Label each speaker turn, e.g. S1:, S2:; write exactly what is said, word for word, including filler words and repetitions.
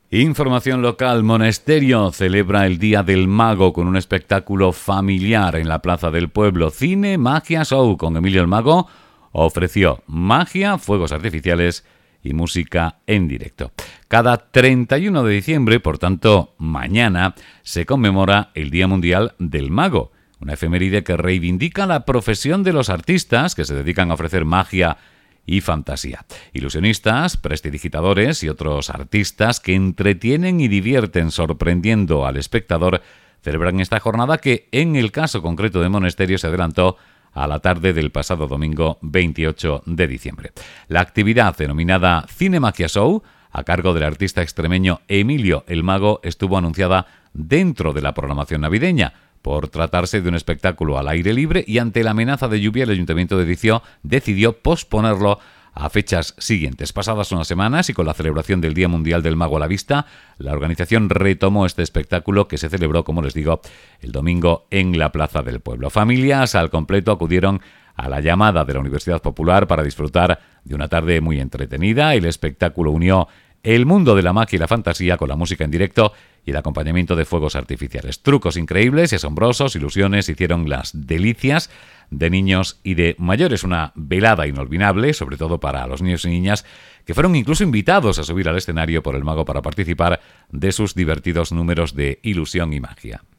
S1: Información local. Monesterio celebra el Día del Mago con un espectáculo familiar en la Plaza del Pueblo. Cine, magia, show con Emilio el Mago. Ofreció magia, fuegos artificiales y música en directo. Cada treinta y uno de diciembre, por tanto, mañana, se conmemora el Día Mundial del Mago, una efeméride que reivindica la profesión de los artistas que se dedican a ofrecer magia y fantasía. Ilusionistas, prestidigitadores y otros artistas que entretienen y divierten sorprendiendo al espectador celebran esta jornada que, en el caso concreto de Monesterio, se adelantó a la tarde del pasado domingo veintiocho de diciembre. La actividad denominada Cine Magia Show, a cargo del artista extremeño Emilio el Mago, estuvo anunciada dentro de la programación navideña. Por tratarse de un espectáculo al aire libre y ante la amenaza de lluvia, el Ayuntamiento decidió, decidió posponerlo a fechas siguientes. Pasadas unas semanas y con la celebración del Día Mundial del Mago a la vista, la organización retomó este espectáculo que se celebró, como les digo, el domingo en la Plaza del Pueblo. Familias al completo acudieron a la llamada de la Universidad Popular para disfrutar de una tarde muy entretenida. El espectáculo unió el mundo de la magia y la fantasía con la música en directo y el acompañamiento de fuegos artificiales. Trucos increíbles y asombrosos, ilusiones hicieron las delicias de niños y de mayores. Una velada inolvidable, sobre todo para los niños y niñas, que fueron incluso invitados a subir al escenario por el mago para participar de sus divertidos números de ilusión y magia.